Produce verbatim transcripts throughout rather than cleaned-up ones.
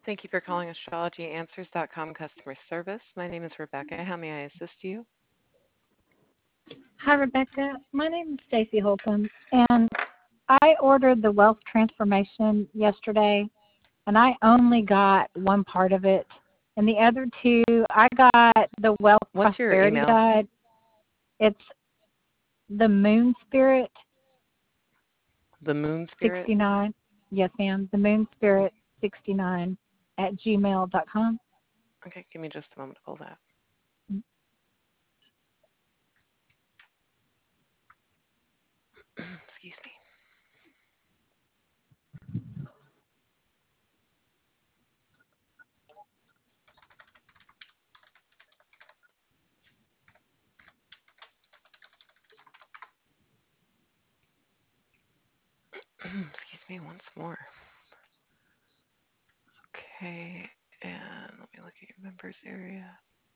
Thank you for calling astrology answers dot com customer service. My name is Rebecca. How may I assist you? Hi, Rebecca. My name is Stacy Holcomb, and I ordered the wealth transformation yesterday, and I only got one part of it. And the other two, I got the wealth What's your prosperity email? guide. It's the Moon Spirit The Moon Spirit? sixty-nine. Yes, ma'am. The Moon Spirit sixty-nine at gmail dot com. Okay, give me just a moment to pull that. Excuse me. Excuse me once more. Okay, and let me look at your members area.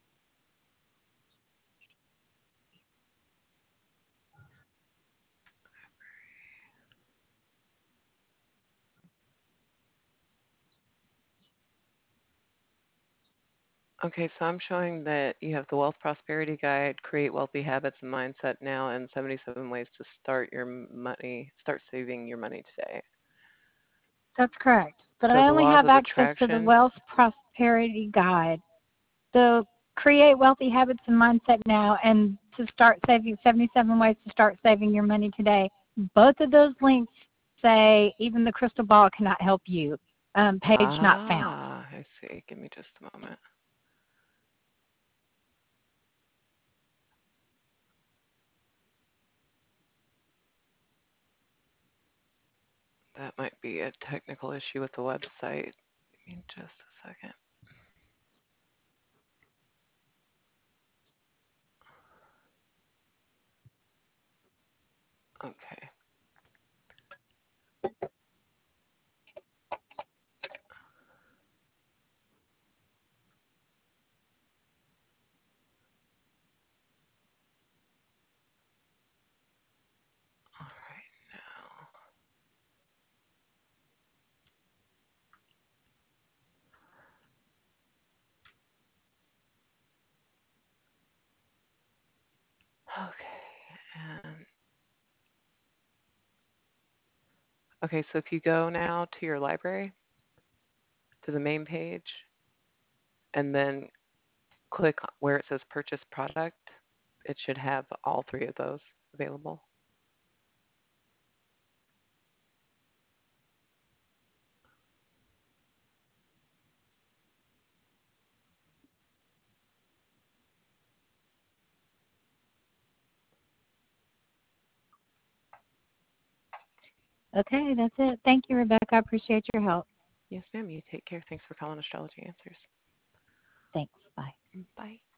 Okay, so I'm showing that you have the Wealth Prosperity Guide, Create Wealthy Habits and Mindset Now, and seventy-seven Ways to Start Your Money, Start Saving Your Money Today. That's correct. But So I the only laws have of access to the attraction. wealth prosperity guide. The Create Wealthy Habits and Mindset Now, and to start saving seventy-seven ways to start saving your money today. Both of those links say even the crystal ball cannot help you. Um, page not found. Ah, I see. Give me just a moment. That might be a technical issue with the website. Give me just a second. Okay. All right now. Okay. And okay, so if you go now to your library, to the main page, and then click where it says purchase product, it should have all three of those available. Okay, that's it. Thank you, Rebecca. I appreciate your help. Yes, ma'am. You take care. Thanks for calling Astrology Answers. Thanks. Bye. Bye.